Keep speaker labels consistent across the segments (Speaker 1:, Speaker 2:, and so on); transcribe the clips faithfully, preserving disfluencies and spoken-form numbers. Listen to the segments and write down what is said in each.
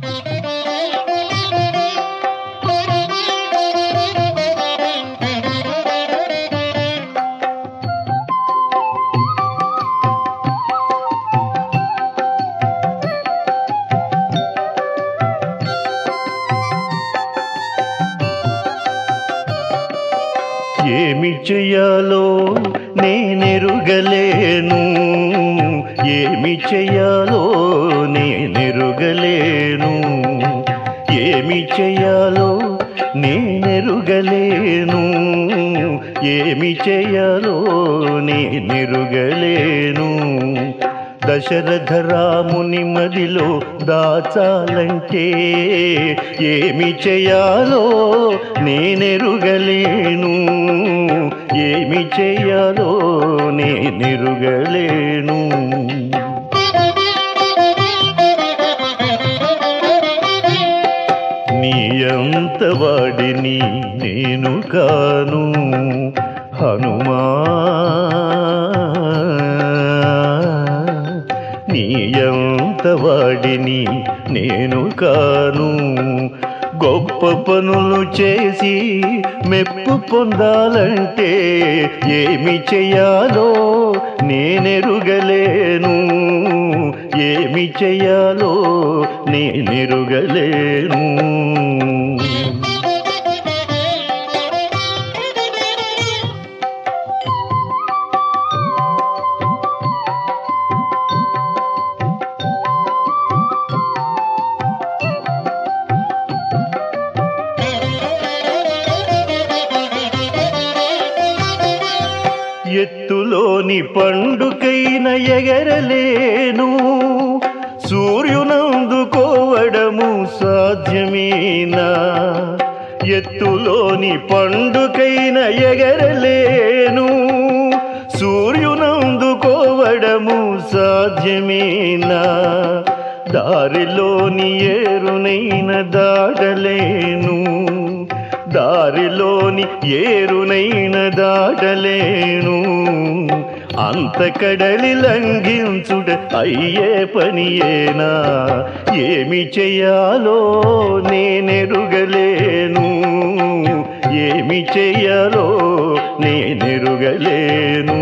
Speaker 1: ఏమి చెయ్యాలో నేనెరుగలేను, ఏమి చెయ్యాలో నేనెరుగలేను, ఏమి చెయ్యాలో నేనెరుగలేను, ఏమి చెయ్యాలో నేనెరుగలేను. దశరథ రాముని మదిలో దాచాలంటే ఏమి చెయ్యాలో నేనెరుగలేను, ఏమి చెయ్యాలో నేనెరుగలేను. నీయంత వాడిని నేను కాను హనుమా, నీయంత వాడిని నేను కాను. గొప్ప పనులు చేసి మెప్పు పొందాలంటే ఏమి చెయ్యాలో నేనెరుగలేను, ఏమి చెయ్యాలో నేనెరుగలేను. ఎత్తులోని పండుకైన ఎగరలేను, సూర్యునందుకోవడము సాధ్యమేనా. ఎత్తులోని పండుకైన ఎగరలేను, సూర్యునందుకోవడము సాధ్యమేనా. దారిలోని ఏరునైన దాటలేను, దారిలోని ఏరునైన దాటలేను. అంత కడలి లంఘించుట అయ్యే పనియేనా. ఏమి చెయ్యాలో నేనెరుగలేను, ఏమి చెయ్యాలో నేనెరుగలేను.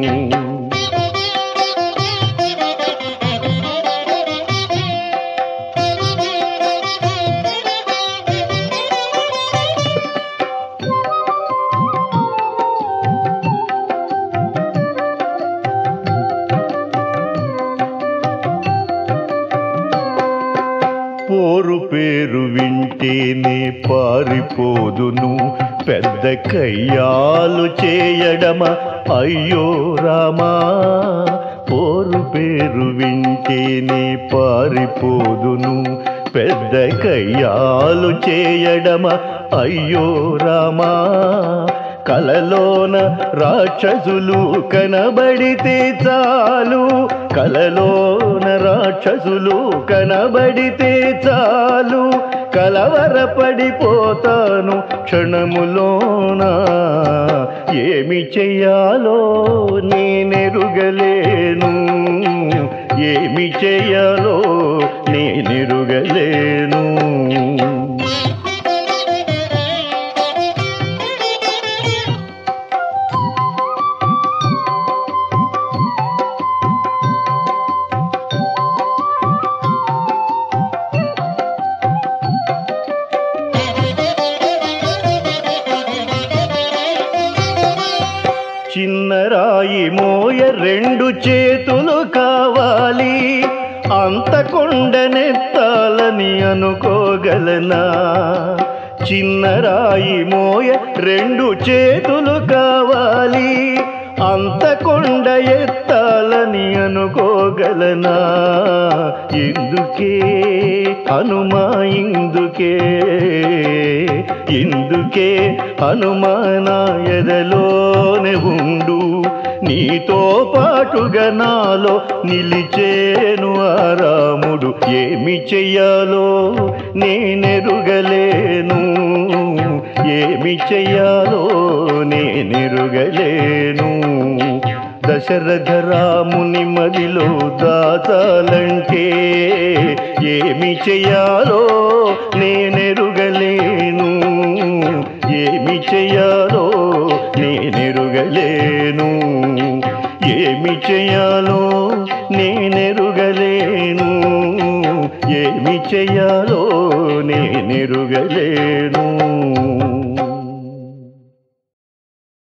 Speaker 1: పోరు పేరు వింటేనే పారిపోదును, పెద్ద కయ్యాలు చేయడమా అయ్యో రామా. పోరు పేరు వింటేనే పారిపోదును, పెద్ద కయ్యాలు చేయడమా అయ్యో రామా. కలలోన రాక్షసులు కనబడితే చాలు, కలలోన రాక్షసులు కనబడితే చాలు, కలవరపడిపోతాను క్షణములోన. ఏమి చెయ్యాలో నేనెరుగలేను, ఏమి చెయ్యాలో నేనెరుగలేను. చిన్న రాయి మోయ రెండు చేతులు కావాలి, అంత కొండనెత్తాలని అనుకోగలనా. చిన్న రాయి మోయ రెండు చేతులు కావాలి, అంత కొండ ఎత్తాలని అనుకోగలనా. ఇందుకే హనుమా, ఇందుకే ఇందుకే హనుమా నా ఎదలోనే ఉండు, నీతో పాటుగా నాలో నిలిచేను ఆ రాముడు. ఏమి చెయ్యాలో నేనెరుగలేను, ఏమి చెయ్యాలో నేనెరుగలేను. దశరథ రాముని మదిలో దాచాలంటే ఏమి చెయ్యాలో నేనెరుగలేను ఏమి చెయ్యాలో నేనెరుగలేను ఏమి చెయ్యాలో నేనెరుగలేను ఏమి చెయ్యాలో నేనెరుగలేను